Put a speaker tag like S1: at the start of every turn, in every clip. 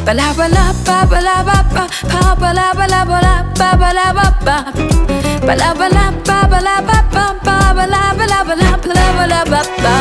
S1: bala bala ba bala ba ba pa bala bala bala ba bala ba ba bala bala ba bala ba ba ba bala bala bala bala ba ba.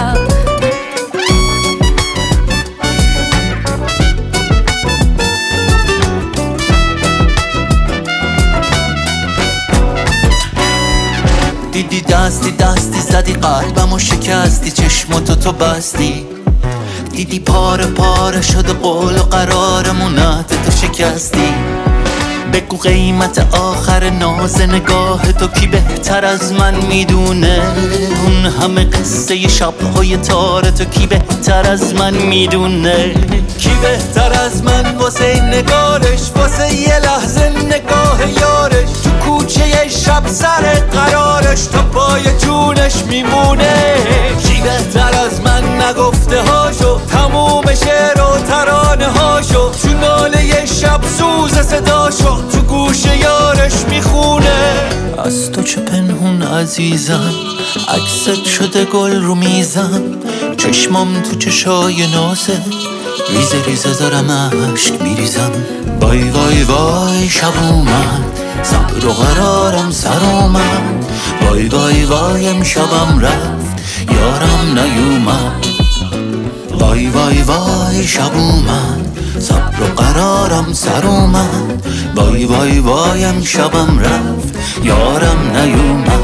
S2: دیدی دستی دستی زدی قلبمو شکستی چشماتو تو بستی دیدی پاره پاره شده قول و قرارمونت تو شکستی بگو قیمت آخر ناز نگاه تو کی بهتر از من میدونه اون همه قصه شبهای تار تو کی بهتر از من میدونه کی بهتر از من واسه نگارش واسه یه لحظه نگاه یارش تو کوچه شب سر قرارش تا پای جونش میمونه کی بهتر از من نگفته هاشو تموم شعر و ترانه هاشو تو ناله شب سوز صداشو تو گوش یارش میخونه از تو چه پنهون عزیزم عکست شده گل رو میزم چشمام تو چشای نازه ریزه ریزه دارم عشق میریزم وای وای وای شب اومد صبر و قرارم سر اومد وای وای وای امشبم رفت یارم نیومد وای وای وای شب اومد صبر و قرارم سر اومد وای وای وای امشبم رفت یارم نیومد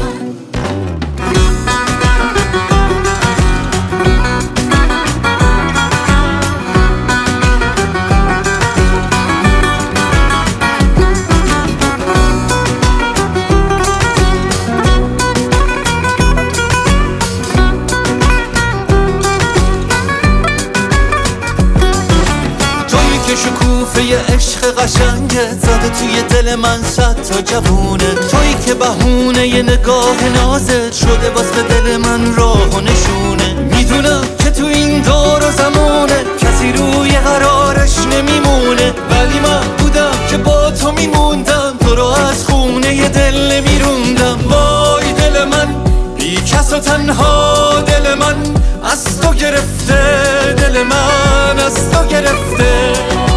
S2: شکوفه عشق قشنگت زده توی دل من صد تا جوونه تویی که بهونه یه نگاه نازت شده واسه دل من راه و نشونه میدونم که تو این دور و زمونه کسی روی قرارش نمیمونه ولی من بودم که با تو میموندم تو رو از خونه ی دل نمیروندم وای دل من بی کس و تنها دل من از تو گرفته دل من از تو گرفته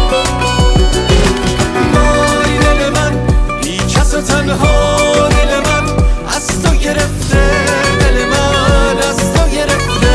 S2: تنها دل من از تو گرفته دل من از تو گرفته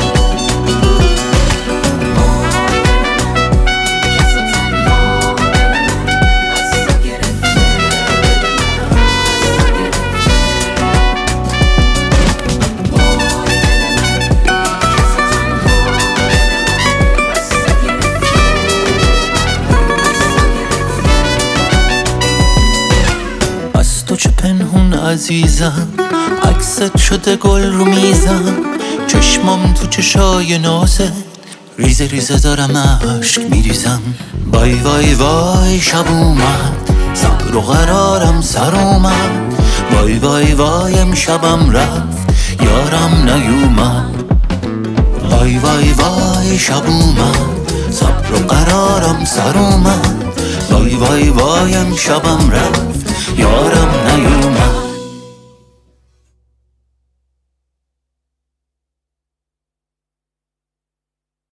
S2: تو چه پنهون عزیزم عکست شده گل رو میزم چشمام تو چشای نازه ریزه ریزه دارم عشق میریزم وای وای وای شب اومد صبر و قرارم سر اومد وای وای وای امشبم رفت یارم نیومد وای وای وای شب اومد صبر و قرارم سر اومد وای وای وای امشبم رفت یارم